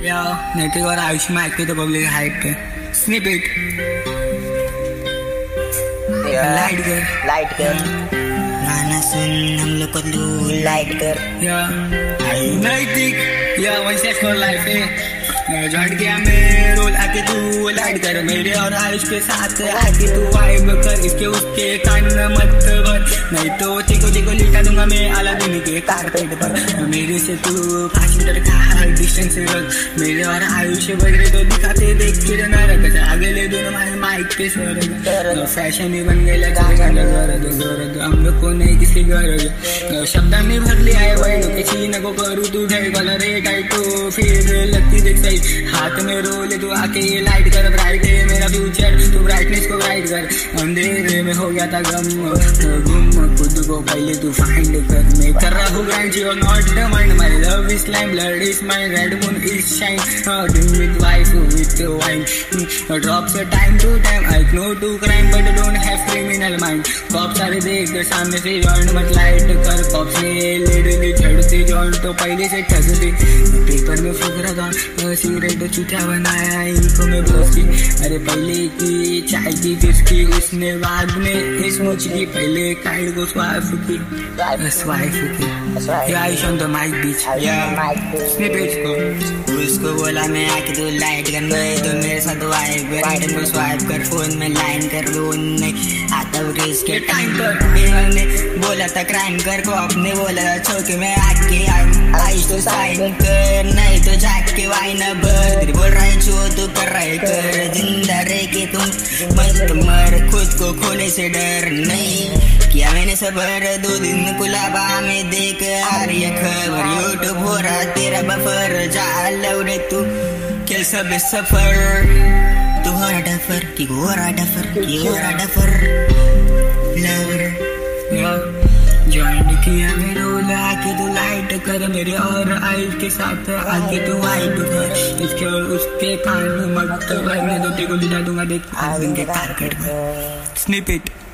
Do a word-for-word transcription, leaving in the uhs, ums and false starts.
या नैतिक और आयुष में ऐकते तो पब्लिक हाइट पे स्निप इट लाइट कर लाइट कर गाना सुन हम लोग को तू लाइट कर या नैतिक या वन सेट फॉर लाइफ है झट गया मैं रोल आके तू लाइट कर मेरे और आयुष के साथ आके तू वाइब कर इसके उसके कान मत भर नहीं तो चिको चिको लिटा दूंगा मैं आला दिन के कारपेट पर मेरे से तू पाँच मीटर का डिस्टेंस रख मेरे और आयुष वगैरह तो दिखाते देख फिर न रख आगे ले दोनों हमारे माइक पे सर फैशन ही बन गए गरज गरज हम लोग को नहीं किसी गरज शब्दांनी भर लिया है वही किसी न को करूँ तू ढाई कलर टाइट तो फिर लगती देख सही हाथ में रोले तू आके ये लाइट कर ब्राइट है मेरा फ्यूचर तू ब्राइटनेस को ब्राइट कर अंधेरे में हो गया था गम गुम खुद को पहले तू फाइंड कर मैं कर रहा हूँ grind you are not the mind my love is lime blood is my red moon is shine drink with wife with wine drops time to time I know to crime but don't have criminal mind cop सारे देख कर सामने से joint मत light कर corp से Ledley झड़ते joint तो पहले से ठगते पेपर में फूक रहा था सिगरेट चूठा बनाया इनको में दोस्ती अरे पहले की चाय की जिसकी उसने बाद में स्मोच की पहले काइड को स्वाइफ की स्वाइफ की आयुष ऑन द माइक बीच या स्निपेट को उसको बोला मैं आके तू लाइट कर मैं तो मेरे साथ वाइब कर को स्वाइप कर फोन में लाइन कर लो नहीं आता इसके टाइम पर मैंने बोला था क्राइम कर को अपने बोला चौके में आके आयुष तो साइन कर नहीं तो जाके वाइन भर बोल रहे जो तू कर रहे कर जिंदा रह के तुम मत मर खुद को खोने से डर नहीं किया मैंने सबर दो दिन कुलाबा में देख आ रही है खबर यूट्यूब हो रहा तेरा बफर जा लौड़े तू खेल सब सफर तू हो रहा डफर की हो रहा डफर की हो रहा डफर लवर जॉइंट किया मेरे रोल आके तू लाइट कर मेरे और आयुष के साथ आके तू वाइब कर इसके और उसके कान मत भरने दो तेरे को दिला दूंगा देख आगे के कारपेट पर स्निप इट।